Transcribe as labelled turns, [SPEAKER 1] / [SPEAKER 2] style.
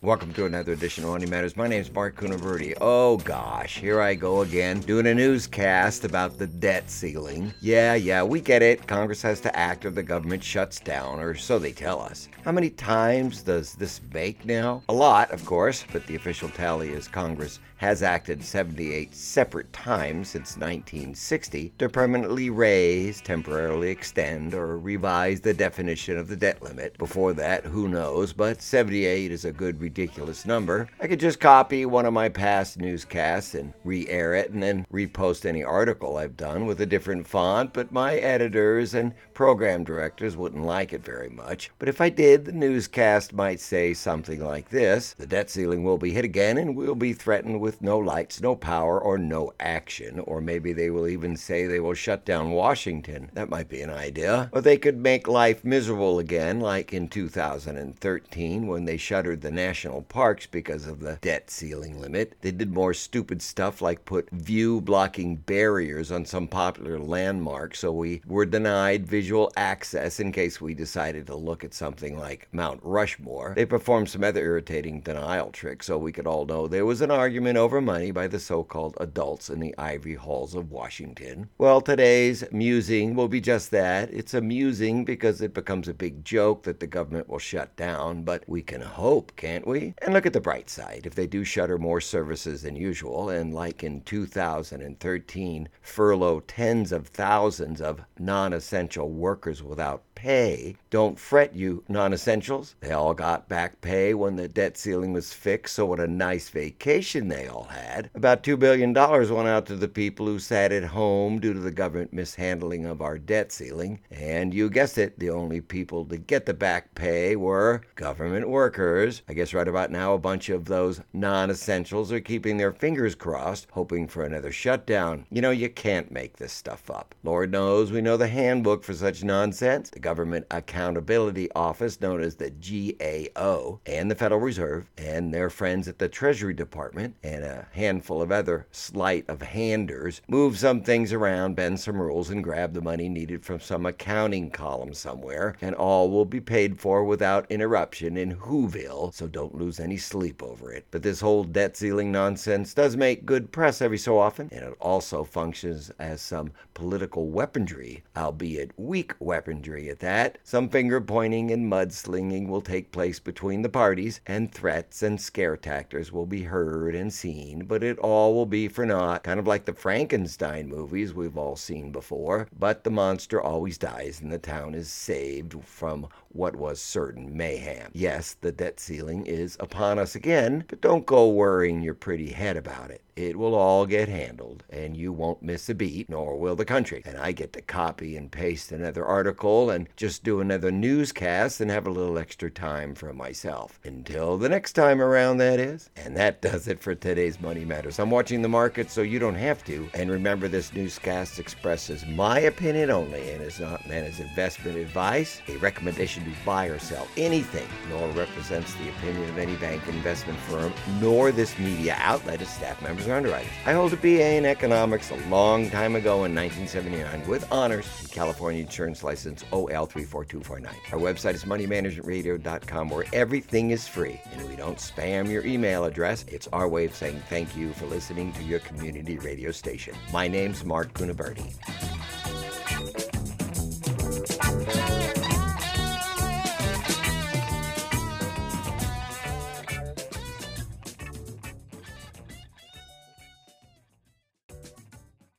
[SPEAKER 1] Welcome to another edition of Money Matters. My name is Mark Cunaverdi. Oh gosh, here I go again, doing a newscast about the debt ceiling. Yeah, we get it. Congress has to act or the government shuts down, or so they tell us. How many times does this make now? A lot, of course, but the official tally is Congress has acted 78 separate times since 1960 to permanently raise, temporarily extend, or revise the definition of the debt limit. Before that, who knows, but 78 is a good ridiculous number. I could just copy one of my past newscasts and re-air it and then repost any article I've done with a different font, but my editors and program directors wouldn't like it very much. But if I did, the newscast might say something like this: the debt ceiling will be hit again and we'll be threatened with no lights, no power, or no action. Or maybe they will even say they will shut down Washington. That might be an idea. Or they could make life miserable again, like in 2013 when they shuttered the national parks because of the debt ceiling limit. They did more stupid stuff like put view-blocking barriers on some popular landmarks so we were denied visual access in case we decided to look at something like Mount Rushmore. They performed some other irritating denial tricks so we could all know there was an argument over money by the so-called adults in the ivory halls of Washington. Well, today's musing will be just that. It's amusing because it becomes a big joke that the government will shut down, but we can hope, can't we? And look at the bright side. If they do shutter more services than usual, and like in 2013, furlough tens of thousands of non-essential workers without pay, don't fret, you non-essentials. They all got back pay when the debt ceiling was fixed, so what a nice vacation they all had. About $2 billion went out to the people who sat at home due to the government mishandling of our debt ceiling. And you guessed it, the only people to get the back pay were government workers. I guess right about now a bunch of those non-essentials are keeping their fingers crossed, hoping for another shutdown. You know, you can't make this stuff up. Lord knows we know the handbook for such nonsense. The Government Accountability Office, known as the GAO, and the Federal Reserve, and their friends at the Treasury Department, and a handful of other sleight of handers, move some things around, bend some rules, and grab the money needed from some accounting column somewhere, and all will be paid for without interruption in Whoville, so don't lose any sleep over it. But this whole debt ceiling nonsense does make good press every so often, and it also functions as some political weaponry, albeit weak weaponry at that. Some finger-pointing and mudslinging will take place between the parties, and threats and scare tactics will be heard and seen, but it all will be for naught, kind of like the Frankenstein movies we've all seen before. But the monster always dies, and the town is saved from what was certain mayhem. Yes, the debt ceiling is upon us again, but don't go worrying your pretty head about it. It will all get handled, and you won't miss a beat, nor will the country. And I get to copy and paste another article and just do another newscast and have a little extra time for myself. Until the next time around, that is. And that does it for today's Money Matters. I'm watching the market so you don't have to. And remember, this newscast expresses my opinion only and is not meant as investment advice, a recommendation to buy or sell anything, nor represents the opinion of any bank, investment firm, nor this media outlet, its staff members, or underwriters. I hold a BA in economics a long time ago in 1979 with honors and California insurance license OL34249. Our website is moneymanagementradio.com, where everything is free and we don't spam your email address. It's our way of saying thank you for listening to your community radio station. My name's Mark Cunaverdi.